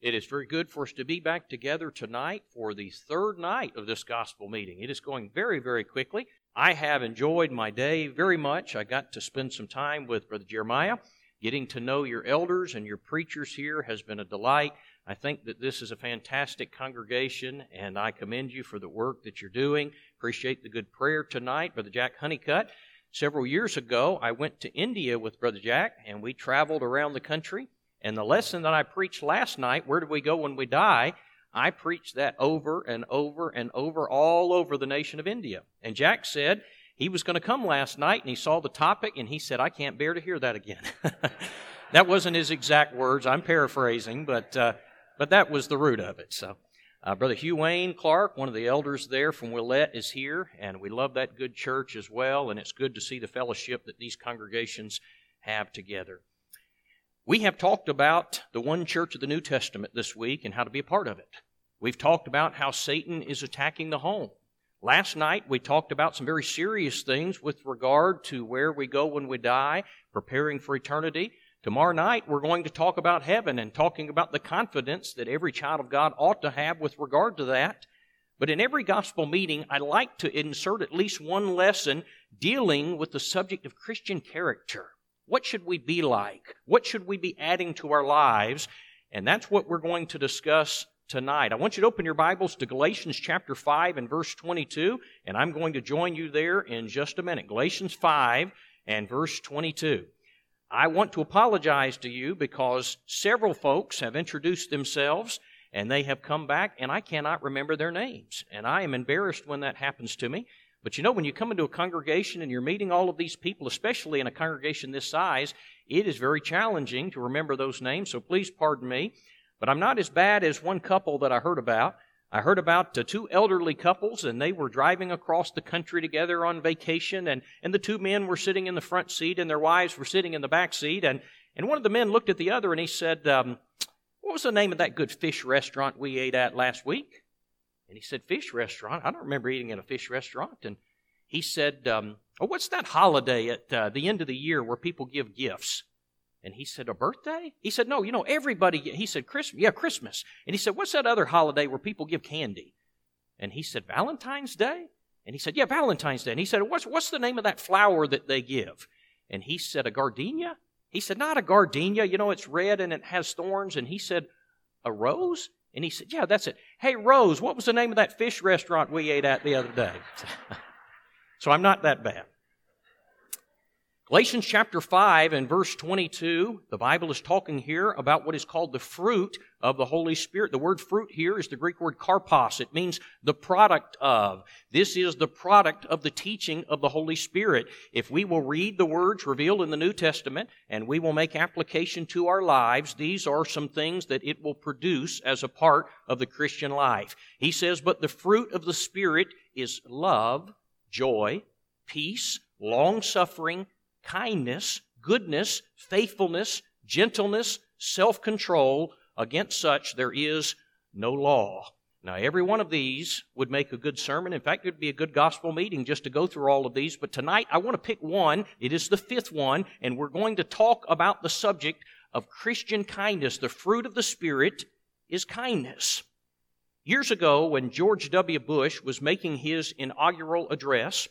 It is very good for us to be back together tonight for the third night of this gospel meeting. It is going very, very quickly. I have enjoyed my day very much. I got to spend some time with Brother Jeremiah. Getting to know your elders and your preachers here has been a delight. I think that this is a fantastic congregation, and I commend you for the work that you're doing. Appreciate the good prayer tonight, Brother Jack Honeycutt. Several years ago, I went to India with Brother Jack, and we traveled around the country. And the lesson that I preached last night, Where Do We Go When We Die? I preached that over and over and over all over the nation of India. And Jack said he was going to come last night, and he saw the topic, and he said, I can't bear to hear that again. That wasn't his exact words. I'm paraphrasing, but that was the root of it. So, Brother Hugh Wayne Clark, one of the elders there from Willette, is here, and we love that good church as well, and it's good to see the fellowship that these congregations have together. We have talked about the one church of the New Testament this week and how to be a part of it. We've talked about how Satan is attacking the home. Last night, we talked about some very serious things with regard to where we go when we die, preparing for eternity. Tomorrow night, we're going to talk about heaven and talking about the confidence that every child of God ought to have with regard to that. But in every gospel meeting, I like to insert at least one lesson dealing with the subject of Christian character. What should we be like? What should we be adding to our lives? And that's what we're going to discuss tonight. I want you to open your Bibles to Galatians chapter 5 and verse 22, and I'm going to join you there in just a minute. Galatians 5 and verse 22. I want to apologize to you because several folks have introduced themselves, and they have come back, and I cannot remember their names. And I am embarrassed when that happens to me. But you know, when you come into a congregation and you're meeting all of these people, especially in a congregation this size, it is very challenging to remember those names, so please pardon me. But I'm not as bad as one couple that I heard about. I heard about two elderly couples, and they were driving across the country together on vacation, and the two men were sitting in the front seat, and their wives were sitting in the back seat, and one of the men looked at the other, and he said, what was the name of that good fish restaurant we ate at last week? And he said, fish restaurant? I don't remember eating at a fish restaurant. And he said, what's that holiday at the end of the year where people give gifts? And he said, a birthday? He said, no, everybody, he said, Christmas. Yeah, Christmas. And he said, what's that other holiday where people give candy? And he said, Valentine's Day? And he said, yeah, Valentine's Day. And he said, what's the name of that flower that they give? And he said, a gardenia? He said, not a gardenia. It's red and it has thorns. And he said, a rose? And he said, yeah, that's it. Hey, Rose, what was the name of that fish restaurant we ate at the other day? So I'm not that bad. Galatians chapter 5 and verse 22, the Bible is talking here about what is called the fruit of the Holy Spirit. The word fruit here is the Greek word karpos. It means the product of. This is the product of the teaching of the Holy Spirit. If we will read the words revealed in the New Testament and we will make application to our lives, these are some things that it will produce as a part of the Christian life. He says, but the fruit of the Spirit is love, joy, peace, long-suffering, kindness, goodness, faithfulness, gentleness, self-control. Against such there is no law. Now, every one of these would make a good sermon. In fact, it would be a good gospel meeting just to go through all of these. But tonight, I want to pick one. It is the fifth one, and we're going to talk about the subject of Christian kindness. The fruit of the Spirit is kindness. Years ago, when George W. Bush was making his inaugural address,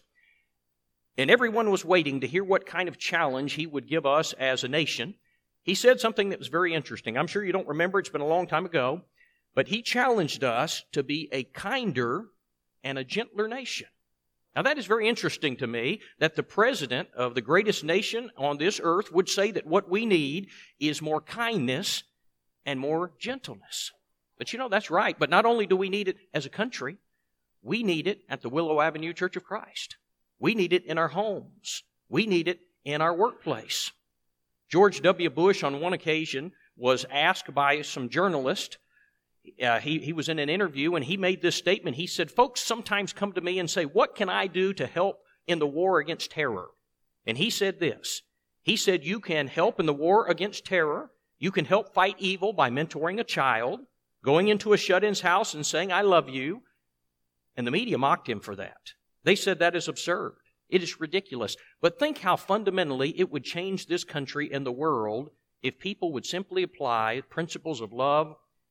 and everyone was waiting to hear what kind of challenge he would give us as a nation, he said something that was very interesting. I'm sure you don't remember, it's been a long time ago, but he challenged us to be a kinder and a gentler nation. Now that is very interesting to me, that the president of the greatest nation on this earth would say that what we need is more kindness and more gentleness. But that's right. But not only do we need it as a country, we need it at the Willow Avenue Church of Christ. We need it in our homes. We need it in our workplace. George W. Bush, on one occasion, was asked by some journalist. He was in an interview, and he made this statement. He said, folks sometimes come to me and say, what can I do to help in the war against terror? And he said this. He said, you can help in the war against terror. You can help fight evil by mentoring a child, going into a shut-in's house and saying, I love you. And the media mocked him for that. They said that is absurd. It is ridiculous. But think how fundamentally it would change this country and the world if people would simply apply principles of love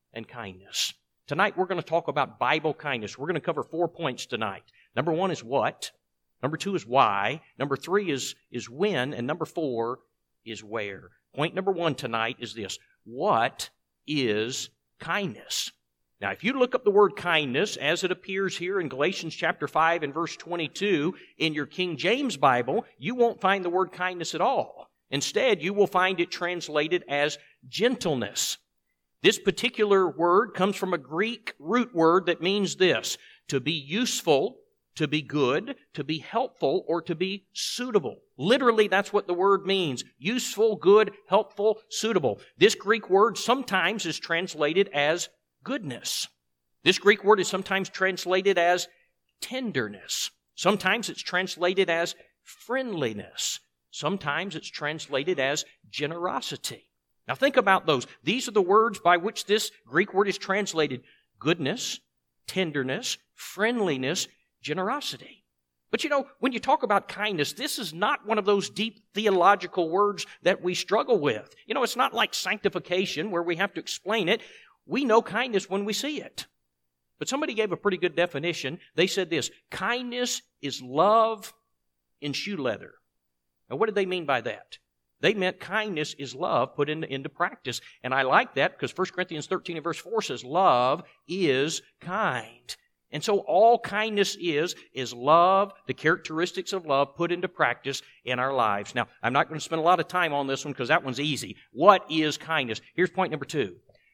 and kindness. Tonight we're going to talk about Bible kindness. We're going to cover 4 points tonight. Number 1 is what. Number 2 is why. Number 3 is when. And number 4 is where. Point number 1 tonight is this. What is kindness? Now, if you look up the word kindness as it appears here in Galatians chapter 5 and verse 22 in your King James Bible, you won't find the word kindness at all. Instead, you will find it translated as gentleness. This particular word comes from a Greek root word that means this: to be useful, to be good, to be helpful, or to be suitable. Literally, that's what the word means. Useful, good, helpful, suitable. This Greek word sometimes is translated as goodness. This Greek word is sometimes translated as tenderness. Sometimes it's translated as friendliness. Sometimes it's translated as generosity. Now think about those. These are the words by which this Greek word is translated: goodness, tenderness, friendliness, generosity. But you know, when you talk about kindness, this is not one of those deep theological words that we struggle with. You know, it's not like sanctification where we have to explain it. We know kindness when we see it. But somebody gave a pretty good definition. They said this: kindness is love in shoe leather. Now, what did they mean by that? They meant kindness is love put into practice. And I like that because 1 Corinthians 13 and verse 4 says love is kind. And so all kindness is love, the characteristics of love put into practice in our lives. Now, I'm not going to spend a lot of time on this one because that one's easy. What is kindness? Here's point number 2.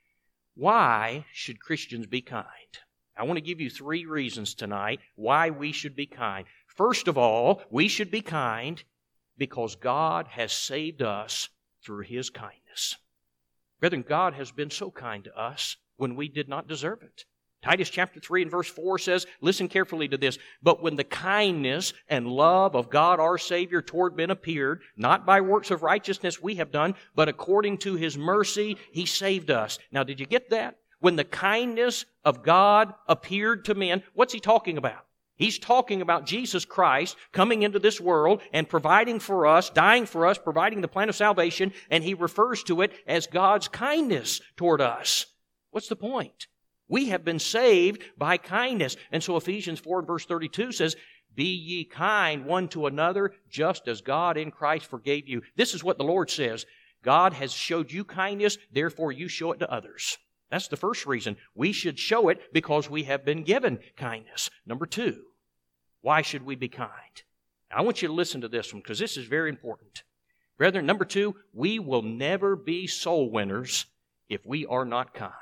Why should Christians be kind? I want to give you 3 reasons tonight why we should be kind. First of all, we should be kind because God has saved us through His kindness. Brethren, God has been so kind to us when we did not deserve it. Titus chapter 3 and verse 4 says, listen carefully to this, "But when the kindness and love of God our Savior toward men appeared, not by works of righteousness we have done, but according to His mercy He saved us." Now, did you get that? When the kindness of God appeared to men, what's He talking about? He's talking about Jesus Christ coming into this world and providing for us, dying for us, providing the plan of salvation, and He refers to it as God's kindness toward us. What's the point? We have been saved by kindness. And so Ephesians 4 and verse 32 says, "Be ye kind one to another, just as God in Christ forgave you." This is what the Lord says. God has showed you kindness, therefore you show it to others. That's the first reason. We should show it because we have been given kindness. Number 2, why should we be kind? I want you to listen to this one because this is very important. Brethren, number 2, we will never be soul winners if we are not kind.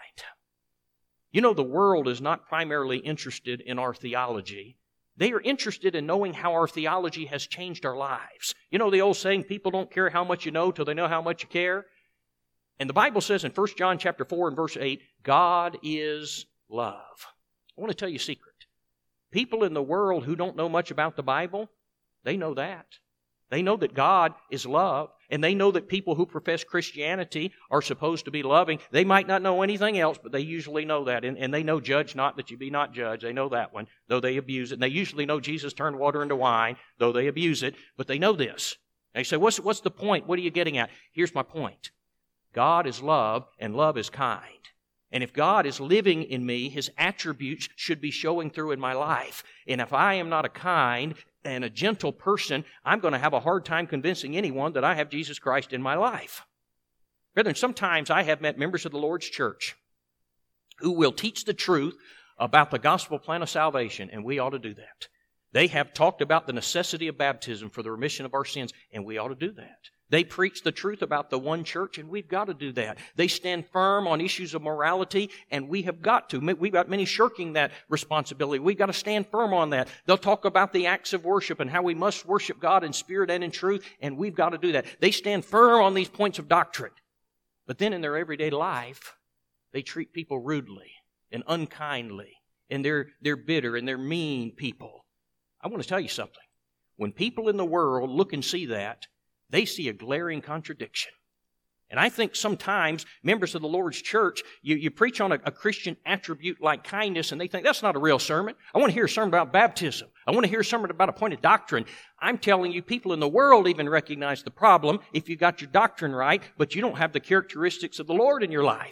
You know, the world is not primarily interested in our theology. They are interested in knowing how our theology has changed our lives. You know the old saying, people don't care how much you know till they know how much you care? And the Bible says in 1 John chapter 4 and verse 8, God is love. I want to tell you a secret. People in the world who don't know much about the Bible, they know that. They know that God is love, and they know that people who profess Christianity are supposed to be loving. They might not know anything else, but they usually know that. And they know, "Judge not that you be not judged." They know that one, though they abuse it. And they usually know Jesus turned water into wine, though they abuse it. But they know this. They say, what's the point? What are you getting at? Here's my point. God is love, and love is kind. And if God is living in me, His attributes should be showing through in my life. And if I am not a kind and a gentle person, I'm going to have a hard time convincing anyone that I have Jesus Christ in my life. Brethren, sometimes I have met members of the Lord's church who will teach the truth about the gospel plan of salvation, and we ought to do that. They have talked about the necessity of baptism for the remission of our sins, and we ought to do that. They preach the truth about the one church, and we've got to do that. They stand firm on issues of morality, and we have got to. We've got many shirking that responsibility. We've got to stand firm on that. They'll talk about the acts of worship and how we must worship God in spirit and in truth, and we've got to do that. They stand firm on these points of doctrine. But then in their everyday life, they treat people rudely and unkindly, and they're bitter and they're mean people. I want to tell you something. When people in the world look and see that, they see a glaring contradiction. And I think sometimes members of the Lord's church, you preach on a Christian attribute like kindness, and they think, that's not a real sermon. I want to hear a sermon about baptism. I want to hear a sermon about a point of doctrine. I'm telling you, people in the world even recognize the problem if you got your doctrine right, but you don't have the characteristics of the Lord in your life.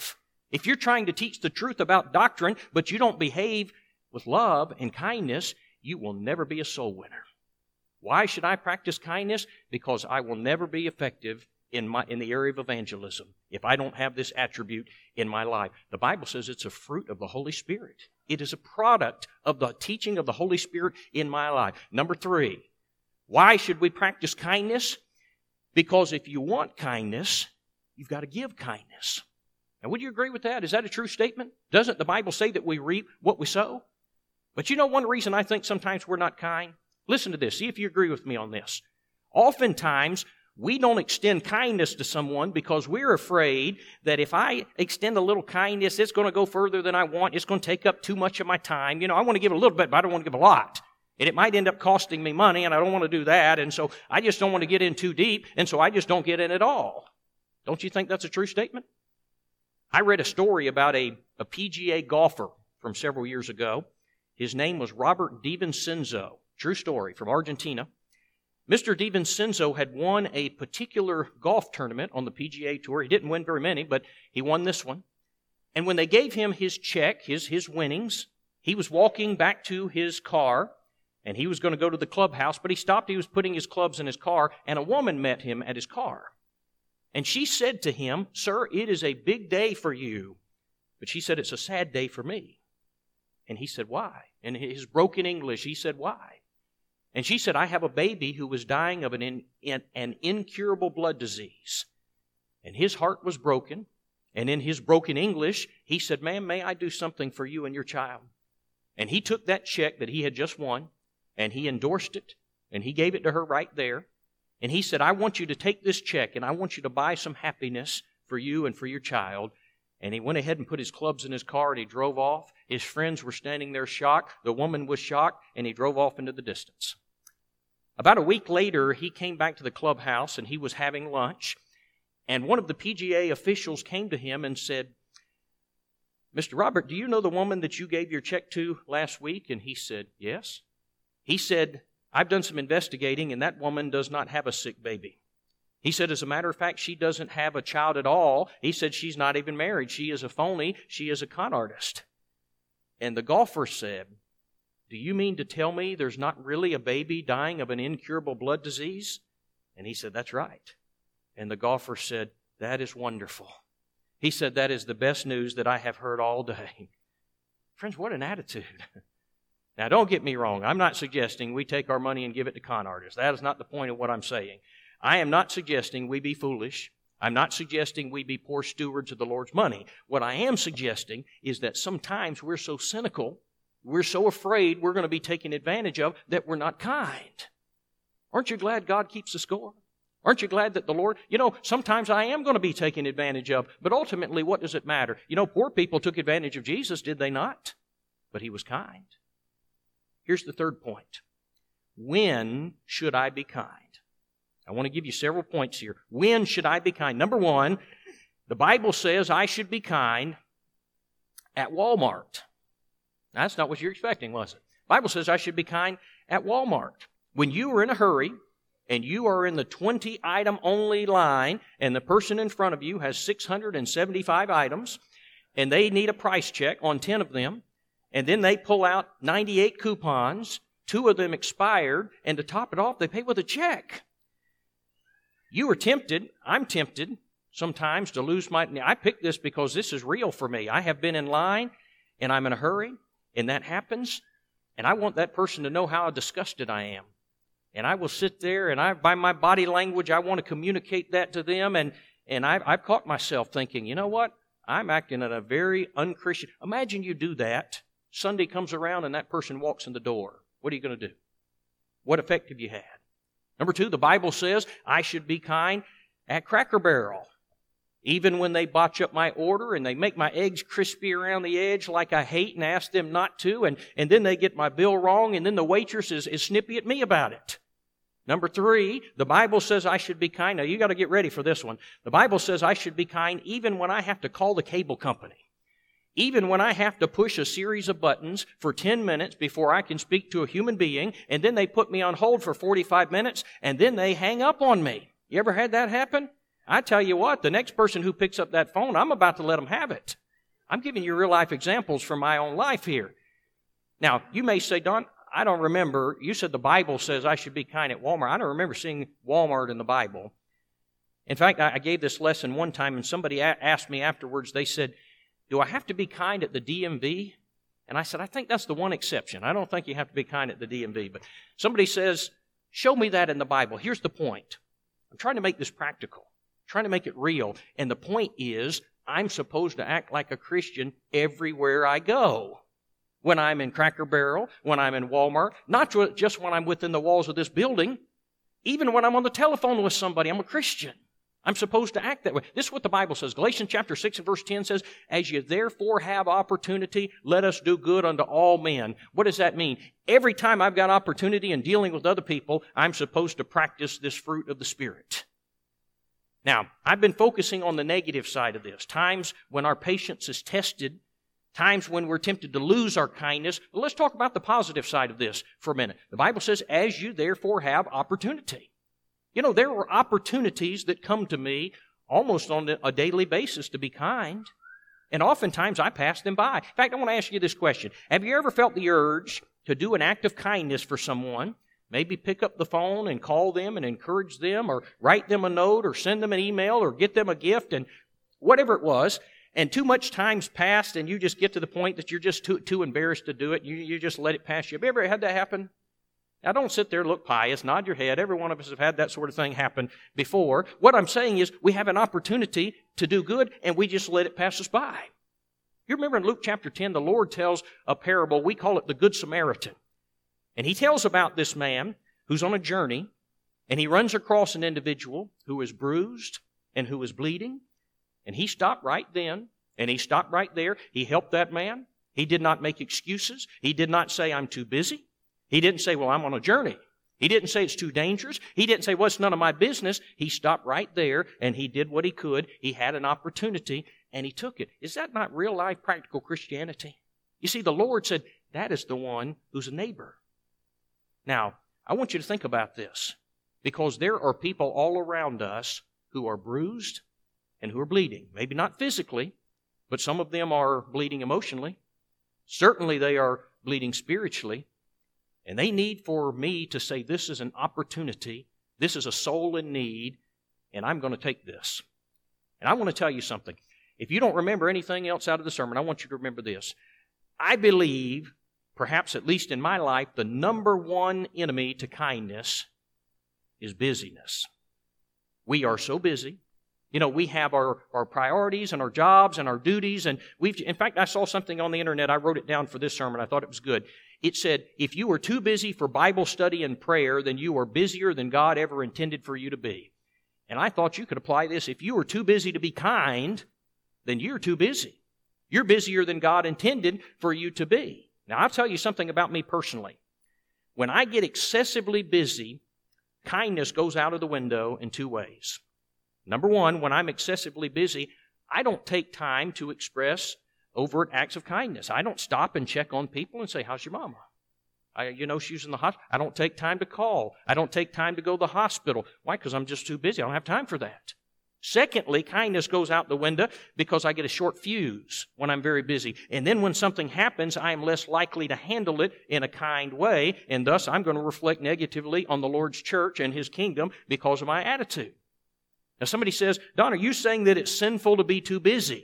If you're trying to teach the truth about doctrine, but you don't behave with love and kindness, you will never be a soul winner. Why should I practice kindness? Because I will never be effective in the area of evangelism if I don't have this attribute in my life. The Bible says it's a fruit of the Holy Spirit. It is a product of the teaching of the Holy Spirit in my life. Number 3, why should we practice kindness? Because if you want kindness, you've got to give kindness. Now, would you agree with that? Is that a true statement? Doesn't the Bible say that we reap what we sow? But you know one reason I think sometimes we're not kind? Listen to this. See if you agree with me on this. Oftentimes, we don't extend kindness to someone because we're afraid that if I extend a little kindness, it's going to go further than I want. It's going to take up too much of my time. I want to give a little bit, but I don't want to give a lot. And it might end up costing me money, and I don't want to do that. And so I just don't want to get in too deep, and so I just don't get in at all. Don't you think that's a true statement? I read a story about a PGA golfer from several years ago. His name was Robert DiVincenzo. True story, from Argentina. Mr. DiVincenzo had won a particular golf tournament on the PGA Tour. He didn't win very many, but he won this one. And when they gave him his check, his winnings, he was walking back to his car, and he was going to go to the clubhouse, but he stopped. He was putting his clubs in his car, and a woman met him at his car. And she said to him, "Sir, it is a big day for you." But she said, "It's a sad day for me." And he said, "Why?" In his broken English, he said, "Why?" And she said, "I have a baby who was dying of an incurable blood disease." And his heart was broken. And in his broken English, he said, "Ma'am, may I do something for you and your child?" And he took that check that he had just won, and he endorsed it, and he gave it to her right there. And he said, "I want you to take this check, and I want you to buy some happiness for you and for your child." And he went ahead and put his clubs in his car, and he drove off. His friends were standing there shocked. The woman was shocked, and he drove off into the distance. About a week later, he came back to the clubhouse, and he was having lunch. And one of the PGA officials came to him and said, "Mr. Robert, do you know the woman that you gave your check to last week?" And he said, "Yes." He said, "I've done some investigating, and that woman does not have a sick baby." He said, "As a matter of fact, she doesn't have a child at all." He said, "She's not even married. She is a phony. She is a con artist." And the golfer said, "Do you mean to tell me there's not really a baby dying of an incurable blood disease?" And he said, "That's right." And the golfer said, "That is wonderful." He said, "That is the best news that I have heard all day." Friends, what an attitude. Now, don't get me wrong. I'm not suggesting we take our money and give it to con artists. That is not the point of what I'm saying. I am not suggesting we be foolish. I'm not suggesting we be poor stewards of the Lord's money. What I am suggesting is that sometimes we're so cynical, we're so afraid we're going to be taken advantage of that we're not kind. Aren't you glad God keeps the score? Aren't you glad that the Lord, sometimes I am going to be taken advantage of, but ultimately, what does it matter? Poor people took advantage of Jesus, did they not? But He was kind. Here's the third point. When should I be kind? I want to give you several points here. When should I be kind? Number one, the Bible says I should be kind at Walmart. Now, that's not what you're expecting, was it? The Bible says I should be kind at Walmart. When you are in a hurry and you are in the 20-item only line and the person in front of you has 675 items and they need a price check on 10 of them, and then they pull out 98 coupons, 2 of them expired, and to top it off, they pay with a check. You are tempted, I'm tempted sometimes to lose I picked this because this is real for me. I have been in line, and I'm in a hurry, and that happens, and I want that person to know how disgusted I am. And I will sit there, and by my body language, I want to communicate that to them, and I've caught myself thinking, you know what? I'm acting in a very unchristian. Imagine you do that. Sunday comes around, and that person walks in the door. What are you going to do? What effect have you had? Number 2, the Bible says I should be kind at Cracker Barrel. Even when they botch up my order and they make my eggs crispy around the edge like I hate and ask them not to, and then they get my bill wrong, and then the waitress is snippy at me about it. Number 3, the Bible says I should be kind. Now, you got to get ready for this one. The Bible says I should be kind even when I have to call the cable company. Even when I have to push a series of buttons for 10 minutes before I can speak to a human being, and then they put me on hold for 45 minutes, and then they hang up on me. You ever had that happen? I tell you what, the next person who picks up that phone, I'm about to let them have it. I'm giving you real-life examples from my own life here. Now, you may say, Don, I don't remember. You said the Bible says I should be kind at Walmart. I don't remember seeing Walmart in the Bible. In fact, I gave this lesson one time, and somebody asked me afterwards, they said, do I have to be kind at the DMV? And I said, I think that's the one exception. I don't think you have to be kind at the DMV. But somebody says, show me that in the Bible. Here's the point. I'm trying to make this practical. I'm trying to make it real. And the point is, I'm supposed to act like a Christian everywhere I go. When I'm in Cracker Barrel, when I'm in Walmart, not just when I'm within the walls of this building, even when I'm on the telephone with somebody, I'm a Christian. I'm supposed to act that way. This is what the Bible says. Galatians chapter 6 and verse 10 says, as you therefore have opportunity, let us do good unto all men. What does that mean? Every time I've got opportunity in dealing with other people, I'm supposed to practice this fruit of the Spirit. Now, I've been focusing on the negative side of this. Times when our patience is tested, times when we're tempted to lose our kindness. But let's talk about the positive side of this for a minute. The Bible says, as you therefore have opportunity. You know, there are opportunities that come to me almost on a daily basis to be kind. And oftentimes I pass them by. In fact, I want to ask you this question. Have you ever felt the urge to do an act of kindness for someone? Maybe pick up the phone and call them and encourage them, or write them a note, or send them an email, or get them a gift, and whatever it was. And too much time's passed, and you just get to the point that you're just too embarrassed to do it. You just let it pass you. Have you ever had that happen? Now, don't sit there, look pious, nod your head. Every one of us have had that sort of thing happen before. What I'm saying is we have an opportunity to do good, and we just let it pass us by. You remember in Luke chapter 10, the Lord tells a parable. We call it the Good Samaritan. And He tells about this man who's on a journey, and he runs across an individual who is bruised and who is bleeding. And He stopped right then, and He stopped right there. He helped that man. He did not make excuses. He did not say, I'm too busy. He didn't say, well, I'm on a journey. He didn't say it's too dangerous. He didn't say, well, it's none of my business. He stopped right there, and he did what he could. He had an opportunity, and he took it. Is that not real-life practical Christianity? You see, the Lord said, that is the one who's a neighbor. Now, I want you to think about this, because there are people all around us who are bruised and who are bleeding. Maybe not physically, but some of them are bleeding emotionally. Certainly they are bleeding spiritually. And they need for me to say, this is an opportunity, this is a soul in need, and I'm going to take this. And I want to tell you something. If you don't remember anything else out of the sermon, I want you to remember this. I believe, perhaps at least in my life, the number one enemy to kindness is busyness. We are so busy. You know, we have our priorities and our jobs and our duties, and in fact, I saw something on the internet. I wrote it down for this sermon. I thought it was good. It said, if you were too busy for Bible study and prayer, then you are busier than God ever intended for you to be. And I thought you could apply this. If you were too busy to be kind, then you're too busy. You're busier than God intended for you to be. Now, I'll tell you something about me personally. When I get excessively busy, kindness goes out of the window in two ways. Number one, when I'm excessively busy, I don't take time to express overt acts of kindness. I don't stop and check on people and say, how's your mama? She's in the hospital. I don't take time to call. I don't take time to go to the hospital. Why? Because I'm just too busy. I don't have time for that. Secondly, kindness goes out the window because I get a short fuse when I'm very busy. And then when something happens, I am less likely to handle it in a kind way, and thus I'm going to reflect negatively on the Lord's church and His kingdom because of my attitude. Now somebody says, Don, are you saying that it's sinful to be too busy?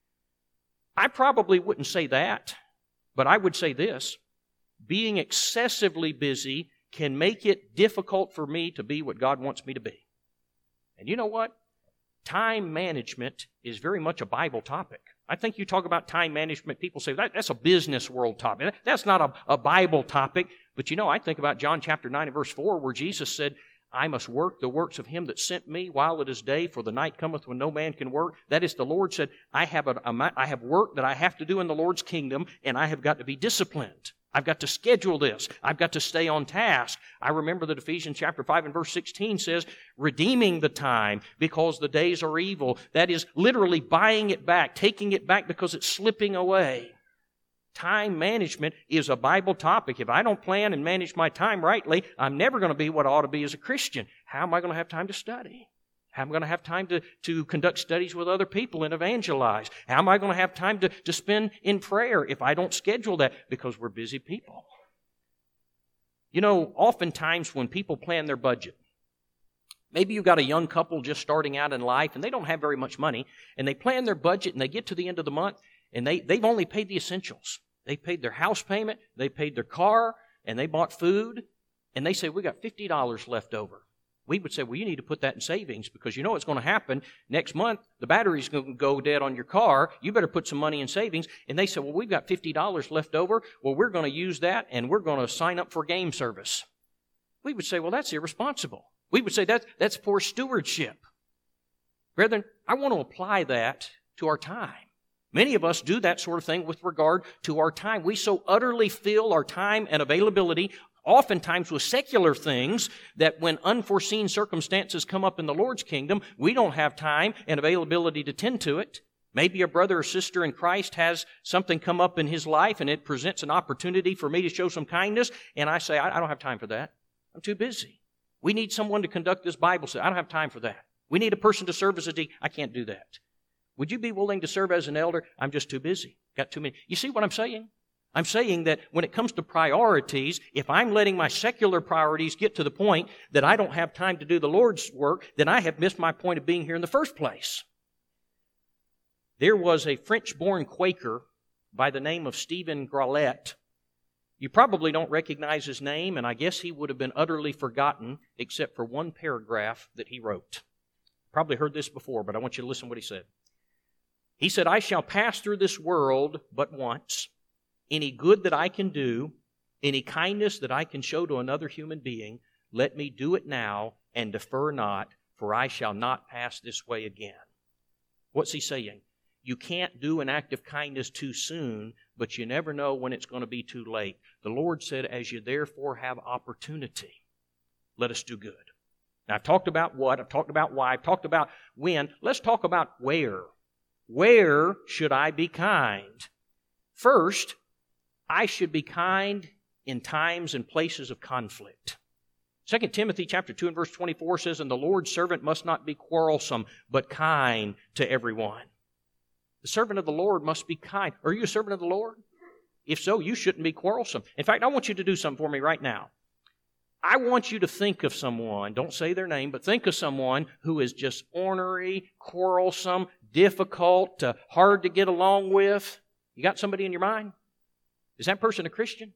I probably wouldn't say that, but I would say this. Being excessively busy can make it difficult for me to be what God wants me to be. And you know what? Time management is very much a Bible topic. I think you talk about time management, people say, that's a business world topic. That's not a Bible topic. But I think about John chapter 9 and verse 4 where Jesus said, I must work the works of Him that sent me while it is day, for the night cometh when no man can work. That is, the Lord said, I have work that I have to do in the Lord's kingdom, and I have got to be disciplined. I've got to schedule this. I've got to stay on task. I remember that Ephesians chapter 5 and verse 16 says, redeeming the time because the days are evil. That is literally buying it back, taking it back because it's slipping away. Time management is a Bible topic. If I don't plan and manage my time rightly, I'm never going to be what I ought to be as a Christian. How am I going to have time to study? How am I going to have time to conduct studies with other people and evangelize? How am I going to have time to spend in prayer if I don't schedule that? Because we're busy people. You know, oftentimes when people plan their budget, maybe you've got a young couple just starting out in life and they don't have very much money, and they plan their budget and they get to the end of the month and they've only paid the essentials. They paid their house payment, they paid their car, and they bought food, and they say, we got $50 left over. We would say, well, you need to put that in savings because you know what's going to happen. Next month, the battery's going to go dead on your car. You better put some money in savings. And they say, well, we've got $50 left over. Well, we're going to use that, and we're going to sign up for game service. We would say, well, that's irresponsible. We would say that's poor stewardship. Brethren, I want to apply that to our time. Many of us do that sort of thing with regard to our time. We so utterly fill our time and availability oftentimes with secular things that when unforeseen circumstances come up in the Lord's kingdom, we don't have time and availability to tend to it. Maybe a brother or sister in Christ has something come up in his life and it presents an opportunity for me to show some kindness, and I say, I don't have time for that. I'm too busy. We need someone to conduct this Bible study. I don't have time for that. We need a person to serve as a deacon. I can't do that. Would you be willing to serve as an elder? I'm just too busy. Got too many. You see what I'm saying? I'm saying that when it comes to priorities, if I'm letting my secular priorities get to the point that I don't have time to do the Lord's work, then I have missed my point of being here in the first place. There was a French-born Quaker by the name of Stephen Graulet. You probably don't recognize his name, and I guess he would have been utterly forgotten except for one paragraph that he wrote. Probably heard this before, but I want you to listen to what he said. He said, I shall pass through this world but once. Any good that I can do, any kindness that I can show to another human being, let me do it now and defer not, for I shall not pass this way again. What's he saying? You can't do an act of kindness too soon, but you never know when it's going to be too late. The Lord said, as you therefore have opportunity, let us do good. Now, I've talked about what, I've talked about why, I've talked about when. Let's talk about where. Where should I be kind? First, I should be kind in times and places of conflict. 2 Timothy chapter 2 and verse 24 says, and the Lord's servant must not be quarrelsome, but kind to everyone. The servant of the Lord must be kind. Are you a servant of the Lord? If so, you shouldn't be quarrelsome. In fact, I want you to do something for me right now. I want you to think of someone, don't say their name, but think of someone who is just ornery, quarrelsome, difficult, hard to get along with. You got somebody in your mind? Is that person a Christian?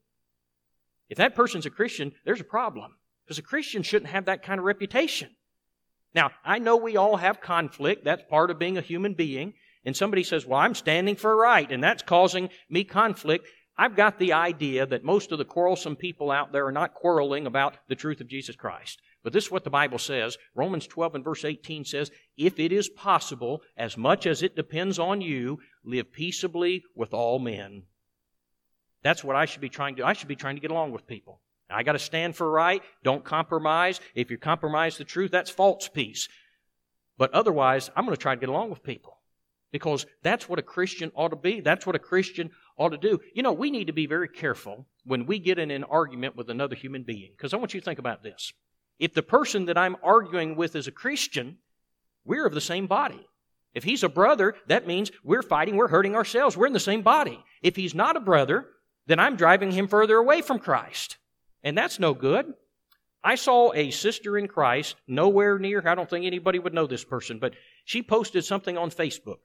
If that person's a Christian, there's a problem. Because a Christian shouldn't have that kind of reputation. Now, I know we all have conflict. That's part of being a human being. And somebody says, well, I'm standing for right, and that's causing me conflict. I've got the idea that most of the quarrelsome people out there are not quarreling about the truth of Jesus Christ. But this is what the Bible says. Romans 12 and verse 18 says, if it is possible, as much as it depends on you, live peaceably with all men. That's what I should be trying to do. I should be trying to get along with people. I got to stand for right. Don't compromise. If you compromise the truth, that's false peace. But otherwise, I'm going to try to get along with people. Because that's what a Christian ought to be. That's what a Christian ought to do. You know, we need to be very careful when we get in an argument with another human being. Because I want you to think about this. If the person that I'm arguing with is a Christian, we're of the same body. If he's a brother, that means we're fighting, we're hurting ourselves. We're in the same body. If he's not a brother, then I'm driving him further away from Christ. And that's no good. I saw a sister in Christ, nowhere near, I don't think anybody would know this person, but she posted something on Facebook.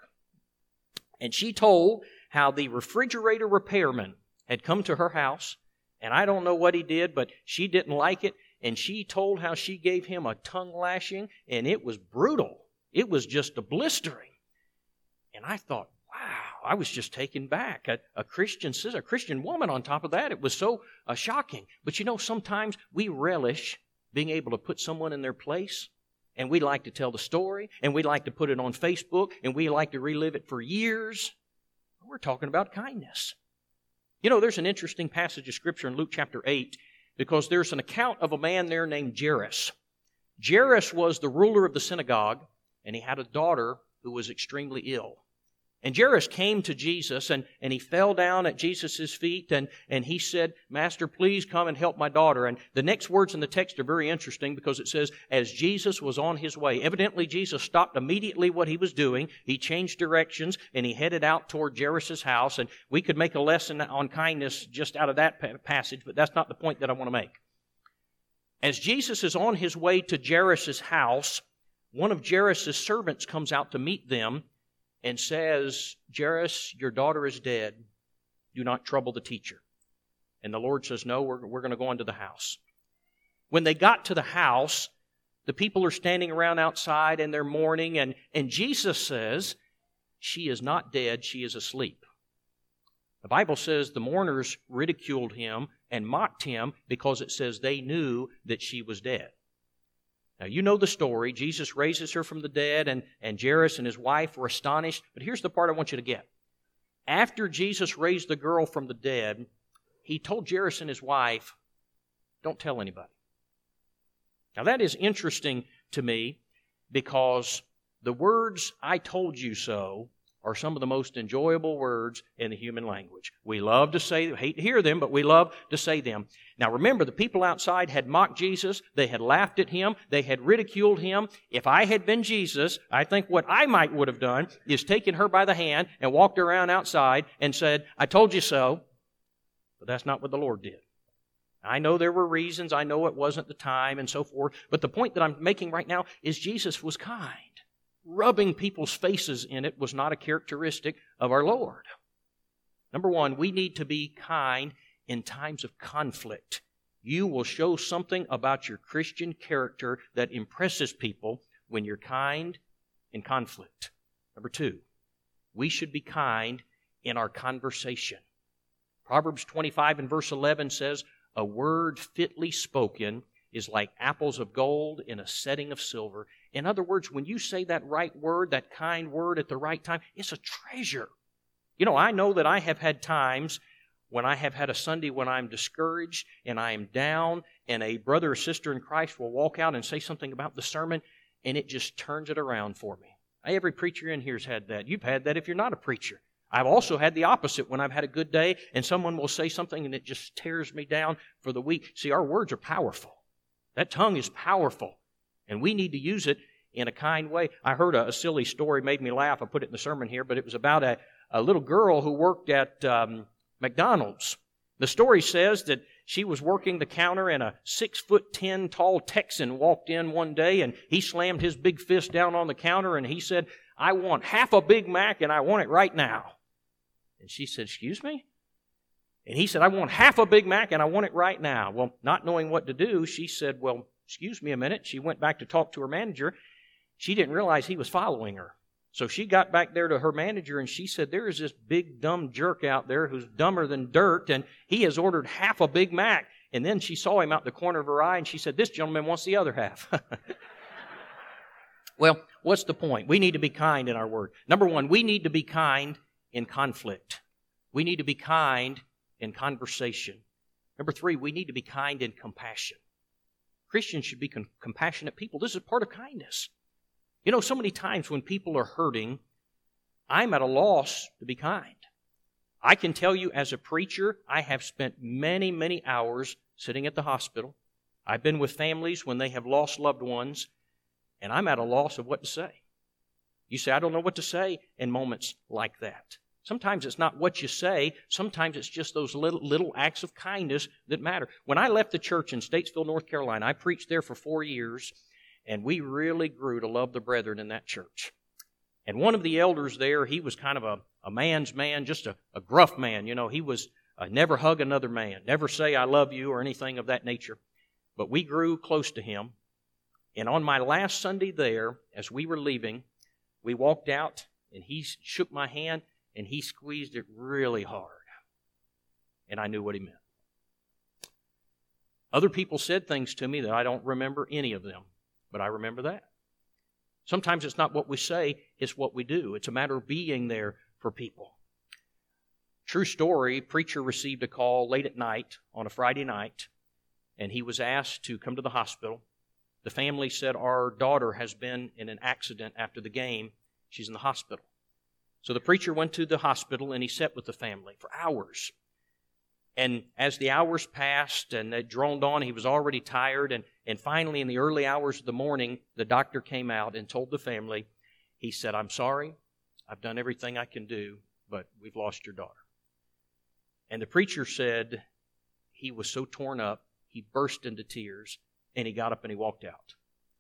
And she told how the refrigerator repairman had come to her house, and I don't know what he did, but she didn't like it, and she told how she gave him a tongue lashing, and it was brutal. It was just a blistering. And I thought, wow, I was just taken back. A Christian sister, a Christian woman on top of that. It was so shocking. But you know, sometimes we relish being able to put someone in their place. And we like to tell the story, and we like to put it on Facebook, and we like to relive it for years. We're talking about kindness. You know, there's an interesting passage of Scripture in Luke chapter 8, because there's an account of a man there named Jairus. Jairus was the ruler of the synagogue, and he had a daughter who was extremely ill. And Jairus came to Jesus, and he fell down at Jesus' feet, and he said, Master, please come and help my daughter. And the next words in the text are very interesting because it says, as Jesus was on his way. Evidently, Jesus stopped immediately what he was doing. He changed directions, and he headed out toward Jairus' house. And we could make a lesson on kindness just out of that passage, but that's not the point that I want to make. As Jesus is on his way to Jairus' house, one of Jairus' servants comes out to meet them and says, Jairus, your daughter is dead. Do not trouble the teacher. And the Lord says, no, we're going to go into the house. When they got to the house, the people are standing around outside and they're mourning, and Jesus says, she is not dead, she is asleep. The Bible says the mourners ridiculed him and mocked him because it says they knew that she was dead. Now, you know the story. Jesus raises her from the dead, and Jairus and his wife were astonished. But here's the part I want you to get. After Jesus raised the girl from the dead, he told Jairus and his wife, don't tell anybody. Now, that is interesting to me because the words, I told you so, are some of the most enjoyable words in the human language. We love to say, hate to hear them, but we love to say them. Now remember, the people outside had mocked Jesus. They had laughed at him. They had ridiculed him. If I had been Jesus, I think what I would have done is taken her by the hand and walked around outside and said, I told you so. But that's not what the Lord did. I know there were reasons. I know it wasn't the time and so forth. But the point that I'm making right now is Jesus was kind. Rubbing people's faces in it was not a characteristic of our Lord. Number one, we need to be kind in times of conflict. You will show something about your Christian character that impresses people when you're kind in conflict. Number two, we should be kind in our conversation. Proverbs 25 and verse 11 says, a word fitly spoken is like apples of gold in a setting of silver. In other words, when you say that right word, that kind word at the right time, it's a treasure. You know, I know that I have had times when I have had a Sunday when I'm discouraged and I am down, and a brother or sister in Christ will walk out and say something about the sermon, and it just turns it around for me. Every preacher in here has had that. You've had that if you're not a preacher. I've also had the opposite when I've had a good day and someone will say something and it just tears me down for the week. See, our words are powerful. That tongue is powerful, and we need to use it in a kind way. I heard a silly story, made me laugh. I put it in the sermon here, but it was about a little girl who worked at McDonald's. The story says that she was working the counter, and a 6'10" tall Texan walked in one day, and he slammed his big fist down on the counter, and he said, I want half a Big Mac, and I want it right now. And she said, excuse me? And he said, I want half a Big Mac, and I want it right now. Well, not knowing what to do, she said, well, excuse me a minute. She went back to talk to her manager. She didn't realize he was following her. So she got back there to her manager, and she said, there is this big dumb jerk out there who's dumber than dirt, and he has ordered half a Big Mac. And then she saw him out the corner of her eye, and she said, this gentleman wants the other half. Well, what's the point? We need to be kind in our word. Number one, we need to be kind in conflict. We need to be kind in conversation. Number three, we need to be kind in compassion. Christians should be compassionate people. This is part of kindness. You know, so many times when people are hurting, I'm at a loss to be kind. I can tell you as a preacher, I have spent many, many hours sitting at the hospital. I've been with families when they have lost loved ones, and I'm at a loss of what to say. You say, I don't know what to say in moments like that. Sometimes it's not what you say. Sometimes it's just those little acts of kindness that matter. When I left the church in Statesville, North Carolina, I preached there for 4 years, and we really grew to love the brethren in that church. And one of the elders there, he was kind of a man's man, just a gruff man. You know, he was never hug another man, never say I love you or anything of that nature. But we grew close to him. And on my last Sunday there, as we were leaving, we walked out, and he shook my hand, and he squeezed it really hard. And I knew what he meant. Other people said things to me that I don't remember any of them, but I remember that. Sometimes it's not what we say, it's what we do. It's a matter of being there for people. True story, preacher received a call late at night on a Friday night, and he was asked to come to the hospital. The family said, our daughter has been in an accident after the game. She's in the hospital. So the preacher went to the hospital and he sat with the family for hours. And as the hours passed and it droned on, he was already tired. And finally, in the early hours of the morning, the doctor came out and told the family, he said, "I'm sorry, I've done everything I can do, but we've lost your daughter." And the preacher said he was so torn up, he burst into tears, and he got up and he walked out.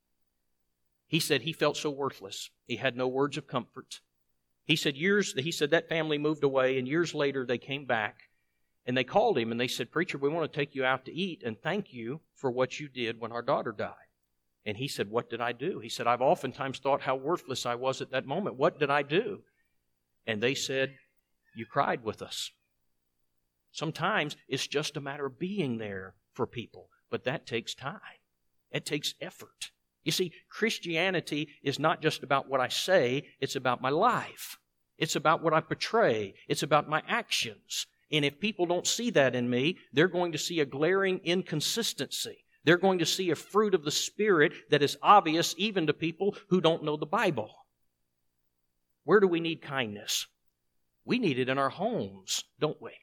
He said he felt so worthless. He had no words of comfort. He said that family moved away, and years later they came back, and they called him, and they said, "Preacher, we want to take you out to eat and thank you for what you did when our daughter died." And he said, "What did I do?" He said, "I've oftentimes thought how worthless I was at that moment. What did I do?" And they said, "You cried with us." Sometimes it's just a matter of being there for people, but that takes time. It takes effort. You see, Christianity is not just about what I say, it's about my life. It's about what I portray. It's about my actions. And if people don't see that in me, they're going to see a glaring inconsistency. They're going to see a fruit of the Spirit that is obvious even to people who don't know the Bible. Where do we need kindness? We need it in our homes, don't we?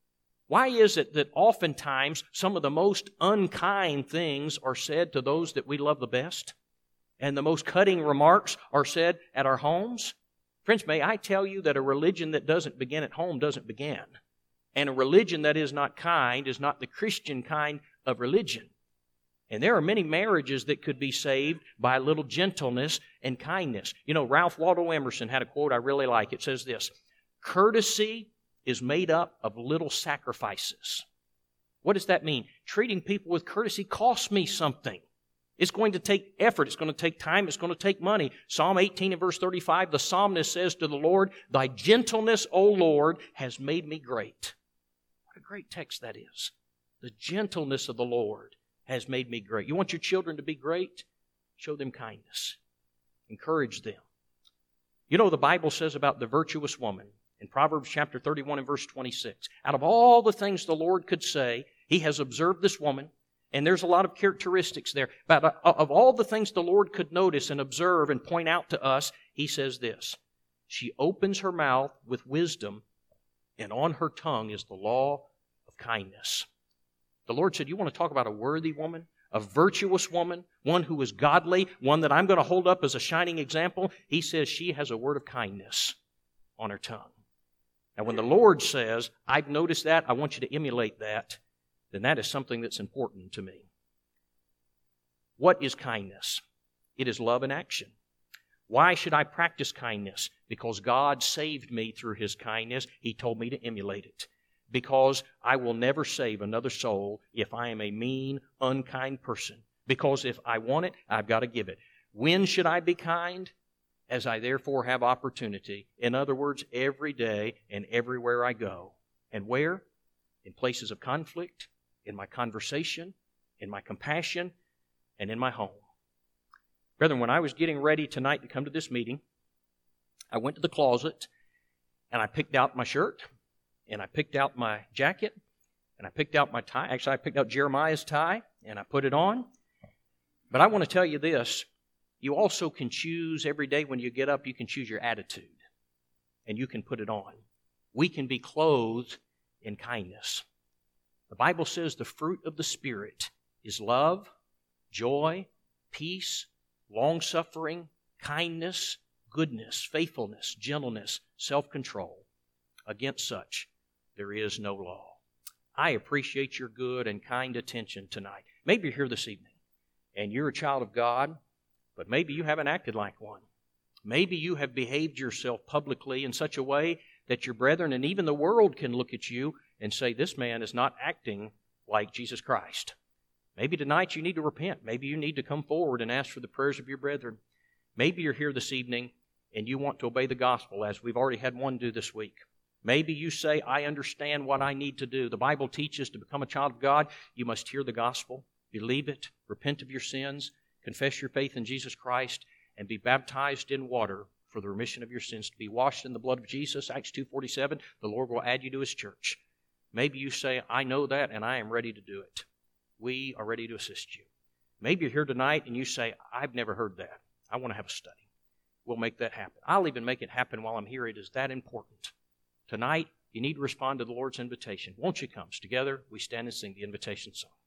Why is it that oftentimes some of the most unkind things are said to those that we love the best? And the most cutting remarks are said at our homes? Friends, may I tell you that a religion that doesn't begin at home doesn't begin. And a religion that is not kind is not the Christian kind of religion. And there are many marriages that could be saved by a little gentleness and kindness. You know, Ralph Waldo Emerson had a quote I really like. It says this: "Courtesy is made up of little sacrifices." What does that mean? Treating people with courtesy costs me something. It's going to take effort. It's going to take time. It's going to take money. Psalm 18 and verse 35, the psalmist says to the Lord, "Thy gentleness, O Lord, has made me great." What a great text that is. The gentleness of the Lord has made me great. You want your children to be great? Show them kindness. Encourage them. You know, the Bible says about the virtuous woman in Proverbs chapter 31 and verse 26. Out of all the things the Lord could say, He has observed this woman, and there's a lot of characteristics there. But of all the things the Lord could notice and observe and point out to us, He says this: "She opens her mouth with wisdom, and on her tongue is the law of kindness." The Lord said, you want to talk about a worthy woman, a virtuous woman, one who is godly, one that I'm going to hold up as a shining example? He says she has a word of kindness on her tongue. And when the Lord says, "I've noticed that, I want you to emulate that," then that is something that's important to me. What is kindness? It is love in action. Why should I practice kindness? Because God saved me through His kindness. He told me to emulate it. Because I will never save another soul if I am a mean, unkind person. Because if I want it, I've got to give it. When should I be kind? As I therefore have opportunity. In other words, every day and everywhere I go. And where? In places of conflict, in my conversation, in my compassion, and in my home. Brethren, when I was getting ready tonight to come to this meeting, I went to the closet and I picked out my shirt, and I picked out my jacket, and I picked out my tie. Actually, I picked out Jeremiah's tie, and I put it on. But I want to tell you this. You also can choose every day when you get up, you can choose your attitude, and you can put it on. We can be clothed in kindness. The Bible says the fruit of the Spirit is love, joy, peace, long-suffering, kindness, goodness, faithfulness, gentleness, self-control. Against such there is no law. I appreciate your good and kind attention tonight. Maybe you're here this evening and you're a child of God, but maybe you haven't acted like one. Maybe you have behaved yourself publicly in such a way that your brethren and even the world can look at you and say, "This man is not acting like Jesus Christ." Maybe tonight you need to repent. Maybe you need to come forward and ask for the prayers of your brethren. Maybe you're here this evening and you want to obey the gospel, as we've already had one do this week. Maybe you say, "I understand what I need to do." The Bible teaches to become a child of God, you must hear the gospel, believe it, repent of your sins, confess your faith in Jesus Christ, and be baptized in water for the remission of your sins, to be washed in the blood of Jesus. Acts 2:47, the Lord will add you to His church. Maybe you say, "I know that and I am ready to do it." We are ready to assist you. Maybe you're here tonight and you say, "I've never heard that. I want to have a study." we'll make that happen. I'll even make it happen while I'm here. It is that important. Tonight, you need to respond to the Lord's invitation. Won't you come? Together, we stand and sing the invitation song.